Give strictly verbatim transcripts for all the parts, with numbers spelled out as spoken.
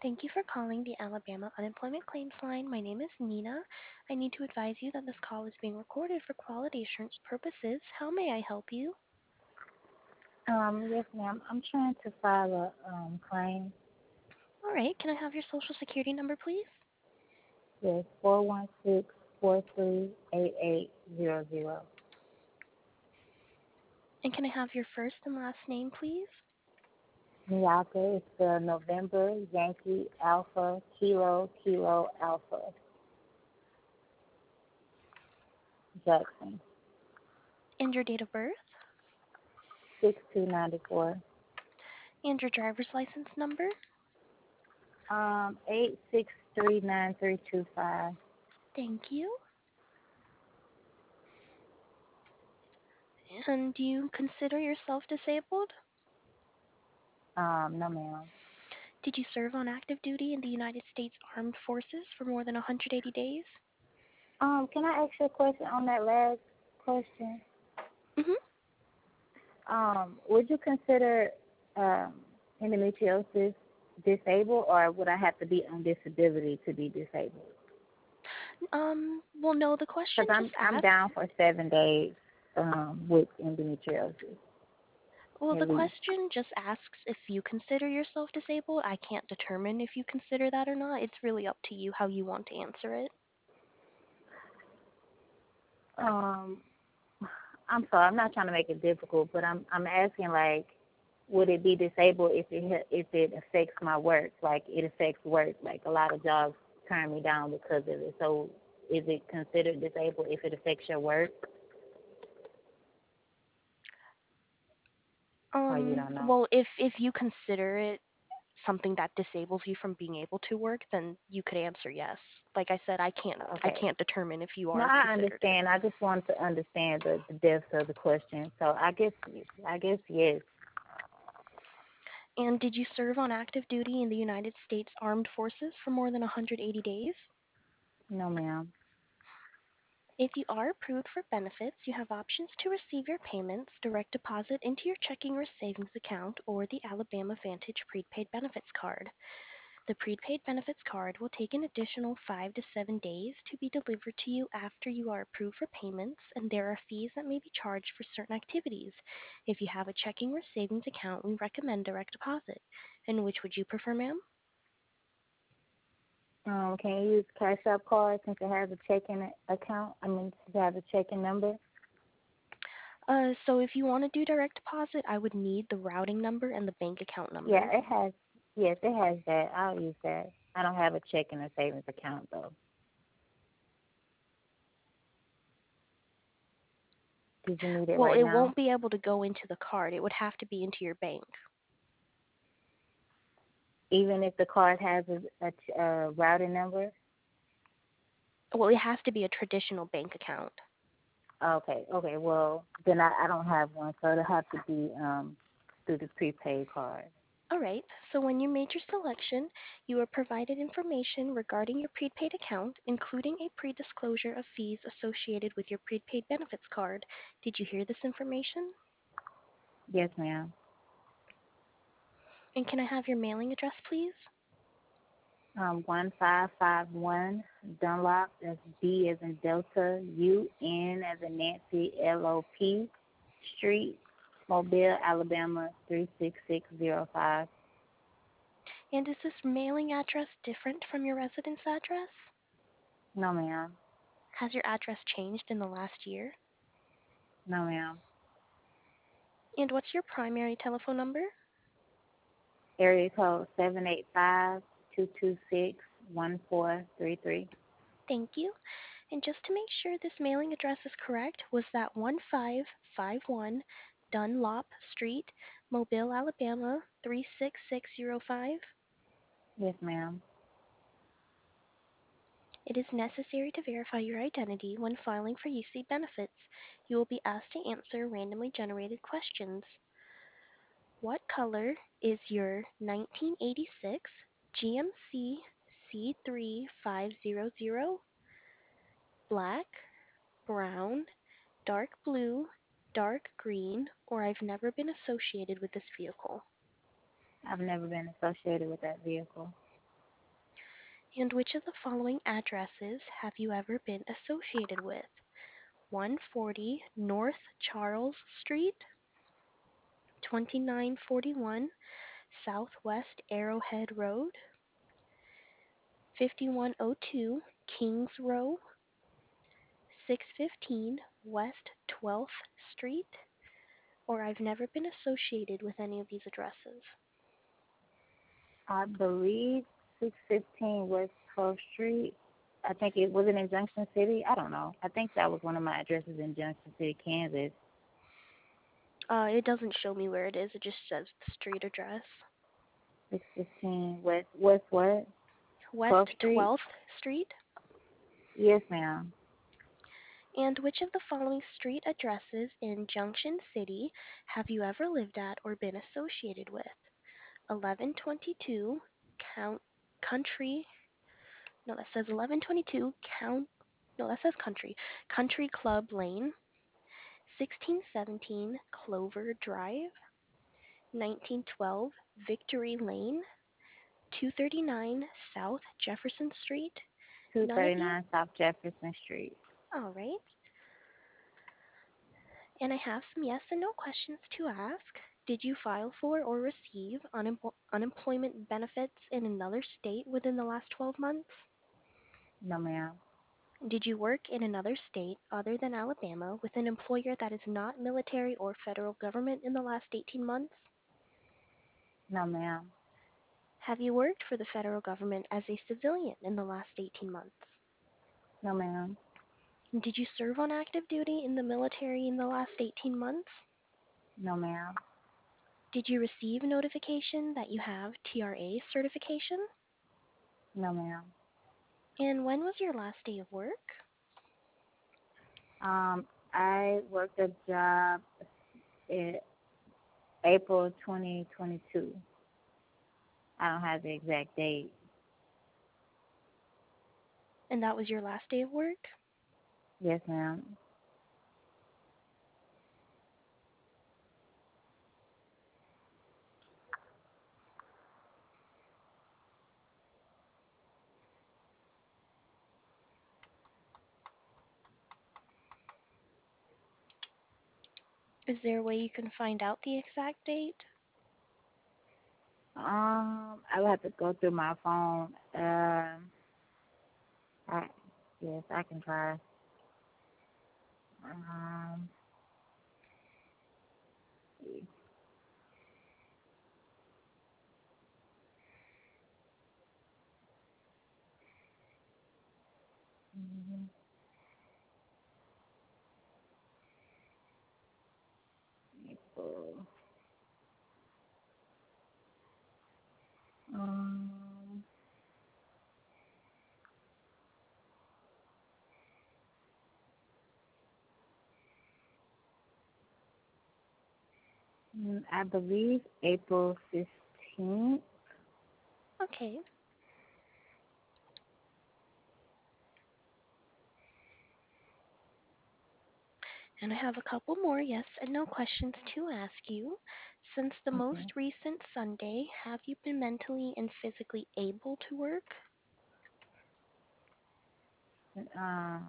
Thank you for calling the Alabama Unemployment Claims Line. My name is Nina. I need to advise you that this call is being recorded for quality assurance purposes. How may I help you? Um, yes, ma'am. I'm trying to file a um claim. All right, can I have your social security number, please? Yes, four one six four three eight eight zero zero. And can I have your first and last name, please? Miyake is the November Yankee Alpha Kilo Kilo Alpha Jackson. And your date of birth? Six two ninety four. And your driver's license number? Um, eight six three nine three two five. Thank you. And do you consider yourself disabled? Um, no ma'am. Did you serve on active duty in the United States Armed Forces for more than one hundred eighty days? Um, can I ask you a question on that last question? Mm-hmm. Um, would you consider um, endometriosis disabled, or would I have to be on disability to be disabled? Um, well, no, the question Because just I'm I'm asks. down for seven days um, with endometriosis Well, the at least. question just asks if you consider yourself disabled. I can't determine if you consider that or not. It's really up to you how you want to answer it. Um, I'm sorry, I'm not trying to make it difficult, but I'm I'm asking like, would it be disabled if it ha- if it affects my work? Like it affects work. Like a lot of jobs turn me down because of it. So is it considered disabled if it affects your work? Or you Um, don't know? well, if if you consider it something that disables you from being able to work, then you could answer yes. Like I said, I can't I Okay. can't determine if you No, are I considered it. understand. I just wanted to understand the, the depth of the question. So I guess I guess yes. And did you serve on active duty in the United States Armed Forces for more than one hundred eighty days? No, ma'am. If you are approved for benefits, you have options to receive your payments direct deposit into your checking or savings account or the Alabama Vantage prepaid benefits card. The prepaid benefits card will take an additional five to seven days to be delivered to you after you are approved for payments, and there are fees that may be charged for certain activities. If you have a checking or savings account, we recommend direct deposit. And which would you prefer, ma'am? Um, can you use Cash App card since it has a checking account? I mean, since it has a checking number. Uh, so if you want to do direct deposit, I would need the routing number and the bank account Yeah, number. it has. Yes, it has that. I'll use that. I don't have a checking or savings account though. Did you need it Well, right it now? won't be able to go into the card. It would have to be into your bank. Even if the card has a, a, a routing number. Well, it has to be a traditional bank account. Okay. Okay. Well, then I, I don't have one, so it'll have to be um through the prepaid card. All right, so when you made your selection, you were provided information regarding your prepaid account, including a pre-disclosure of fees associated with your prepaid benefits card. Did you hear this information? Yes, ma'am. And can I have your mailing address, please? Um, one five five one Dunlop. That's D as in Delta, U N as in Nancy, L O P Street, Mobile, Alabama three six six zero five. And is this mailing address different from your residence address? No, ma'am. Has your address changed in the last year? No, ma'am. And what's your primary telephone number? Area code seven eight five two two six one four three three. Thank you. And just to make sure this mailing address is correct, was that one five five one Dunlop Street, Mobile, Alabama three six six zero five? Yes, ma'am. It is necessary to verify your identity when filing for U C benefits. You will be asked to answer randomly generated questions. What color is your nineteen eighty-six G M C C three five hundred? Black, brown, dark blue, dark green, or I've never been associated with this vehicle. I've never been associated with that vehicle. And which of the following addresses have you ever been associated with? one forty North Charles Street, twenty-nine forty-one Southwest Arrowhead Road, fifty-one oh two Kings Row, six fifteen West twelfth Street, or I've never been associated with any of these addresses. I believe six fifteen West twelfth Street. I think it was it in Junction City. I don't know. I think that was one of my addresses in Junction City, Kansas. Uh, it doesn't show me where it is, it just says the street address. six fifteen West West what? West twelfth Street. twelfth Street. Yes, ma'am. And which of the following street addresses in Junction City have you ever lived at or been associated with? eleven twenty-two Count Country. No, that says eleven twenty-two Count. No, that says Country. Country Club Lane, sixteen seventeen Clover Drive, nineteen twelve Victory Lane, two thirty-nine South Jefferson Street. None of these? two thirty-nine South Jefferson Street. All right. And I have some yes and no questions to ask. Did you file for or receive unempl- unemployment benefits in another state within the last twelve months? No, ma'am. Did you work in another state other than Alabama with an employer that is not military or federal government in the last eighteen months? No, ma'am. Have you worked for the federal government as a civilian in the last eighteen months? No, ma'am. Did you serve on active duty in the military in the last eighteen months? No, ma'am. Did you receive notification that you have T R A certification? No, ma'am. And when was your last day of work? Um, I worked a job in April twenty twenty-two. I don't have the exact date. And that was your last day of work? Yes, ma'am. Is there a way you can find out the exact date? Um, I will have to go through my phone. Um, I, yes, I can try. Um, let's see. Mhm. April. Um, mm, I believe April fifteenth. Okay. And I have a couple more yes and no questions to ask you. Since the most Okay. recent Sunday, have you been mentally and physically able to work? Um,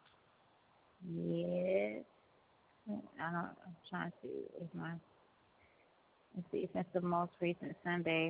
yes. I don't. I'm trying to see if my. Let's see. Since the most recent Sunday,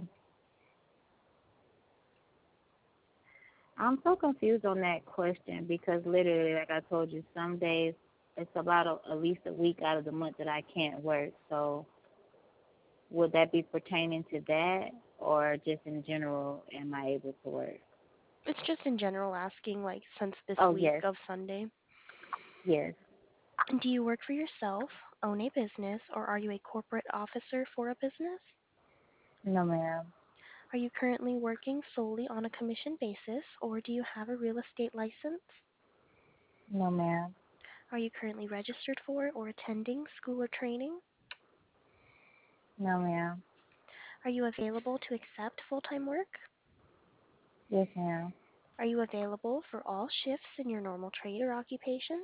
I'm so confused on that question because literally, like I told you, some days it's about a, at least a week out of the month that I can't work. So would that be pertaining to that, or just in general, am I able to work? It's just in general asking, like, since this Oh week yes, of Sunday. yes. Do you work for yourself, own a business, or are you a corporate officer for a business? No, ma'am. Are you currently working solely on a commission basis, or do you have a real estate license? No, ma'am. Are you currently registered for or attending school or training? No, ma'am. Are you available to accept full-time work? Yes, ma'am. Are you available for all shifts in your normal trade or occupation?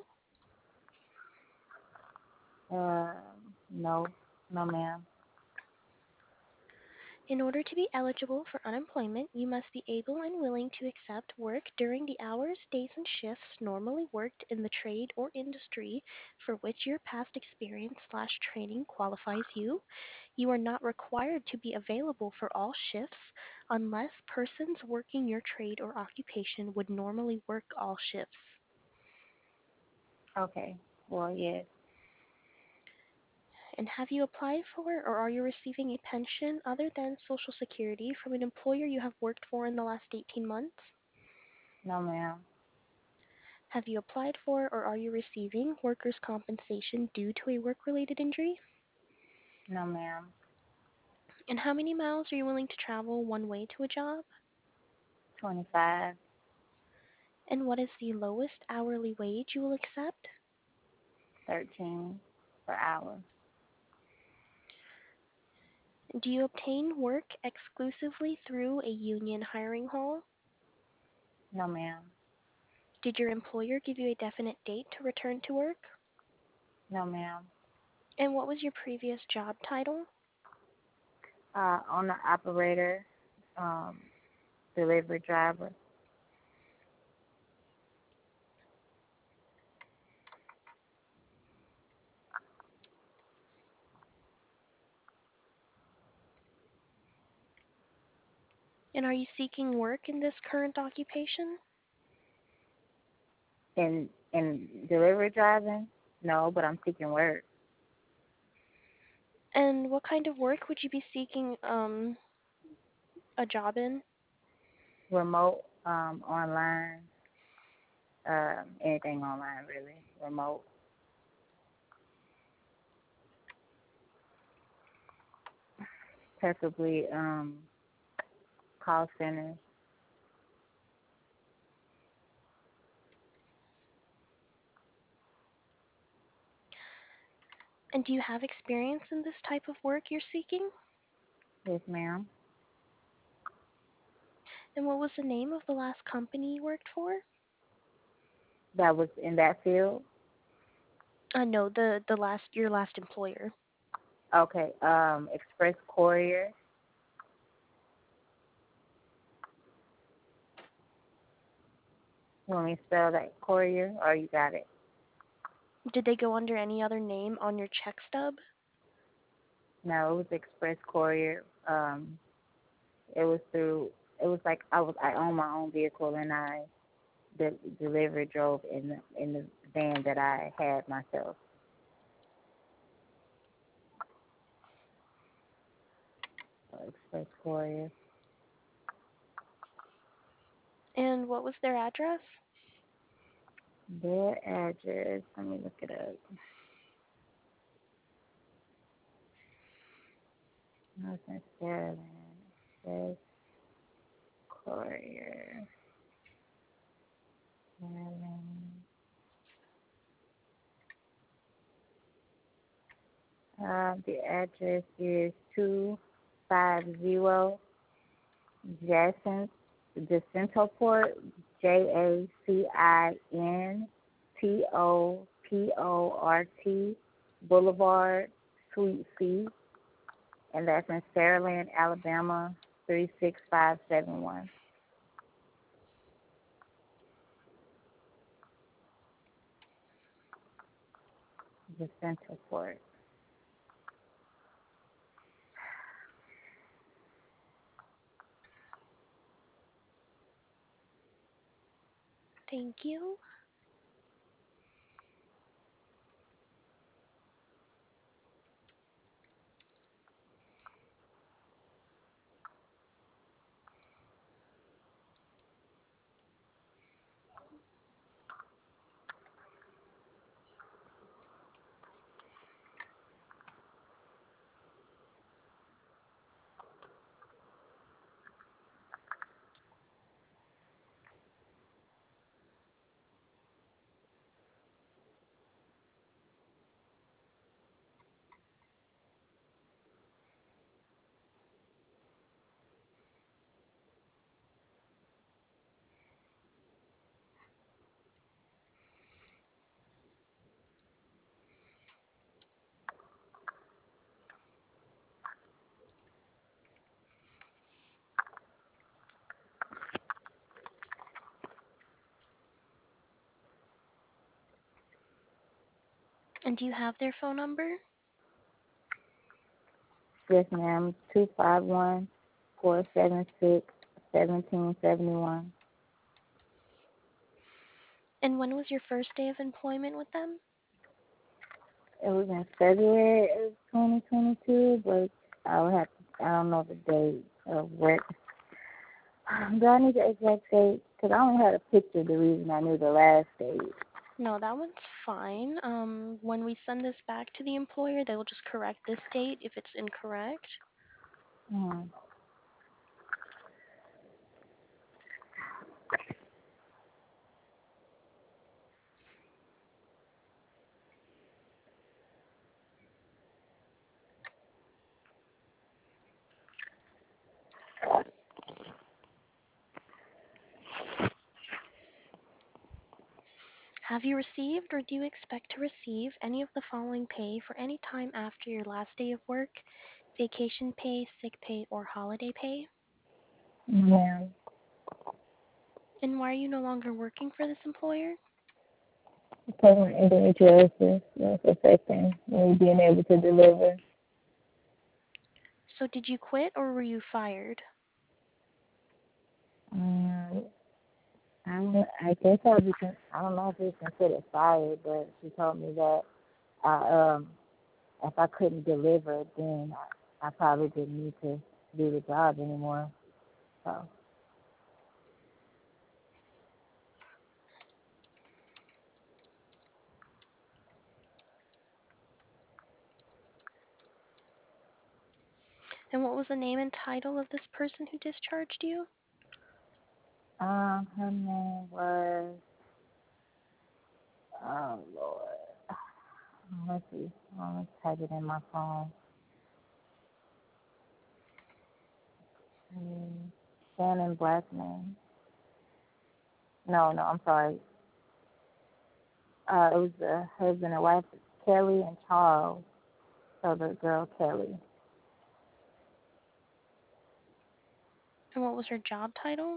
Uh, no, no, ma'am. In order to be eligible for unemployment, you must be able and willing to accept work during the hours, days, and shifts normally worked in the trade or industry for which your past experience slash training qualifies you. You are not required to be available for all shifts unless persons working your trade or occupation would normally work all shifts. Okay. Well, yes. And have you applied for or are you receiving a pension other than Social Security from an employer you have worked for in the last eighteen months? No, ma'am. Have you applied for or are you receiving workers' compensation due to a work-related injury? No, ma'am. And how many miles are you willing to travel one way to a job? twenty-five, And what is the lowest hourly wage you will accept? thirteen per hour. Do you obtain work exclusively through a union hiring hall? No, ma'am. Did your employer give you a definite date to return to work? No, ma'am. And what was your previous job title? Uh, owner operator, um, delivery driver. And are you seeking work in this current occupation? In in delivery driving? No, but I'm seeking work. And what kind of work would you be seeking um, a job in? Remote, um, online, um, anything online really. Remote. Preferably um call centers. And do you have experience in this type of work you're seeking? Yes, ma'am. And what was the name of the last company you worked for? That was in that field. Uh, no, the the last your last employer. Okay. Um, Express Courier. You want me to spell that courier, or you got it? Did they go under any other name on your check stub? No, it was Express Courier. Um, it was through. It was like I was. I owned my own vehicle, and I de- delivered, drove in the in the van that I had myself. So Express Courier. And what was their address? Their address. Let me look it up. No, it's in Sterling. Express Courier. Sterling. Uh, the address is two five zero Jacinth, Jacinto Port, J A C I N T O P O R T Boulevard, Suite C, and that's in Saraland, Alabama, three six five seven one. Jacinto Port. Thank you. And do you have their phone number? Yes, ma'am. Two five one four seven six seventeen seventy one. And when was your first day of employment with them? It was in February of twenty twenty two, but I would have to, I don't know the date of work. Do I need the exact date? Because I only had a picture. The reason I knew the last date. No, that one's fine. Um, when we send this back to the employer, they will just correct this date if it's incorrect. Hmm. Have you received or do you expect to receive any of the following pay for any time after your last day of work? Vacation pay, sick pay, or holiday pay? Yeah. And why are you no longer working for this employer? Because my endometriosis was affecting me being able to deliver. So did you quit or were you fired? Um, I don't, I guess I'll be. con- I don't know if it's considered fired, but she told me that I um if I couldn't deliver, then I, I probably didn't need to do the job anymore. So And what was the name and title of this person who discharged you? um her name was oh Lord. Let's see. Um, let's type it in my phone. Hmm. Shannon Blackman. No, no, I'm sorry. Uh, it was the husband and wife, Kelly and Charles. So the girl Kelly. And what was her job title?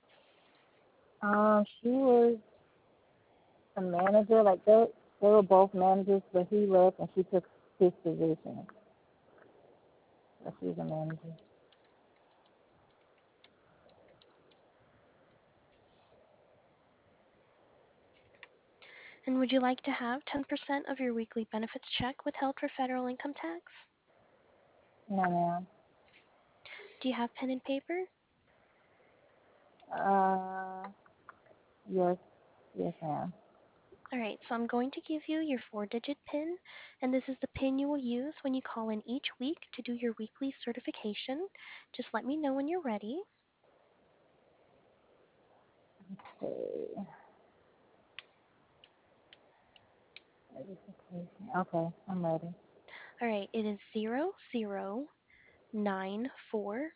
Um, she was a manager. Like they, they were both managers, but he left and she took his position. So she was a manager. And would you like to have ten percent of your weekly benefits check withheld for federal income tax? No, ma'am. Do you have pen and paper? Uh, yes, yes, ma'am. All right, so I'm going to give you your four-digit PIN, and this is the PIN you will use when you call in each week to do your weekly certification. Just let me know when you're ready. Okay. Okay, I'm ready. All right, it is zero zero nine four,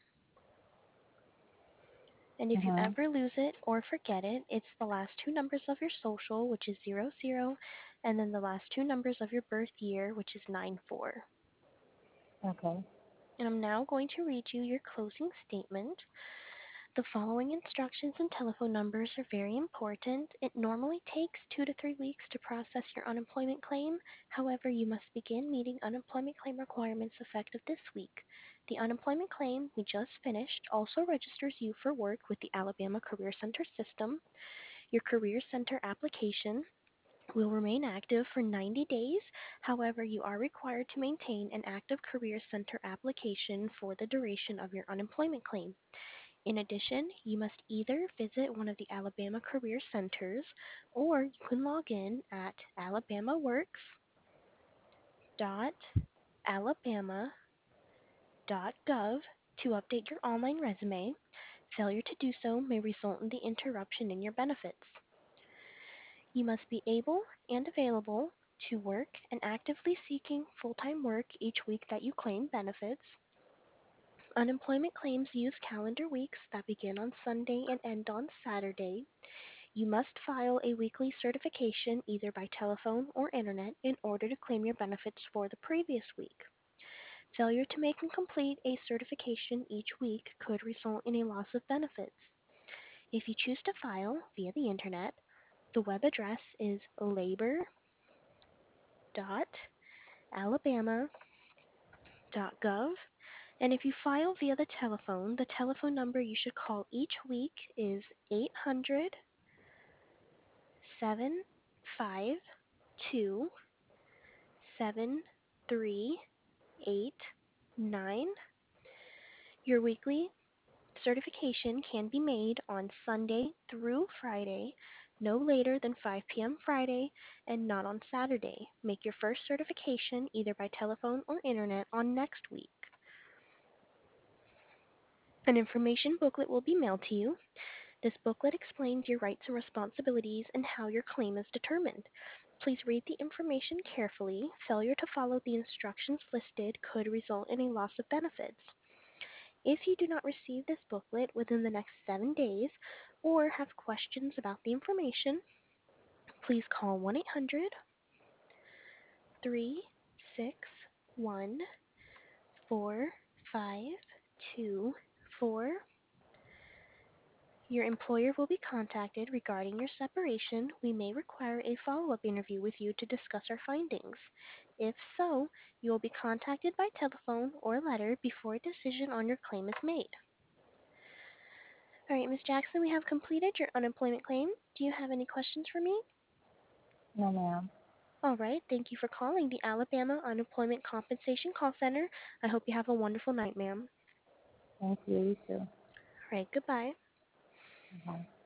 and if you Mhm. ever lose it or forget it, it's the last two numbers of your social, which is zero zero, and then the last two numbers of your birth year, which is nine four. Okay. And I'm now going to read you your closing statement. The following instructions and telephone numbers are very important. It normally takes two to three weeks to process your unemployment claim. However, you must begin meeting unemployment claim requirements effective this week. The unemployment claim we just finished also registers you for work with the Alabama Career Center system. Your Career Center application will remain active for ninety days. However, you are required to maintain an active Career Center application for the duration of your unemployment claim. In addition, you must either visit one of the Alabama Career Centers or you can log in at alabamaworks.alabama.gov to update your online resume. Failure to do so may result in the interruption in your benefits. You must be able and available to work and actively seeking full-time work each week that you claim benefits. Unemployment claims use calendar weeks that begin on Sunday and end on Saturday. You must file a weekly certification either by telephone or internet in order to claim your benefits for the previous week. Failure to make and complete a certification each week could result in a loss of benefits. If you choose to file via the internet, the web address is labor dot alabama dot gov. And if you file via the telephone, the telephone number you should call each week is eight hundred, seven five two, seven three eight nine. Your weekly certification can be made on Sunday through Friday, no later than five p m. Friday, and not on Saturday. Make your first certification either by telephone or internet on next week. An information booklet will be mailed to you. This booklet explains your rights and responsibilities and how your claim is determined. Please read the information carefully. Failure to follow the instructions listed could result in a loss of benefits. If you do not receive this booklet within the next seven days or have questions about the information, please call one eight hundred, three six one, four five two four. Your employer will be contacted regarding your separation. We may require a follow-up interview with you to discuss our findings. If so, you will be contacted by telephone or letter before a decision on your claim is made. All right, Miz Jackson, we have completed your unemployment claim. Do you have any questions for me? No, ma'am. All right, thank you for calling the Alabama Unemployment Compensation Call Center. I hope you have a wonderful night, ma'am. Thank you. You too. All right, goodbye. Bye.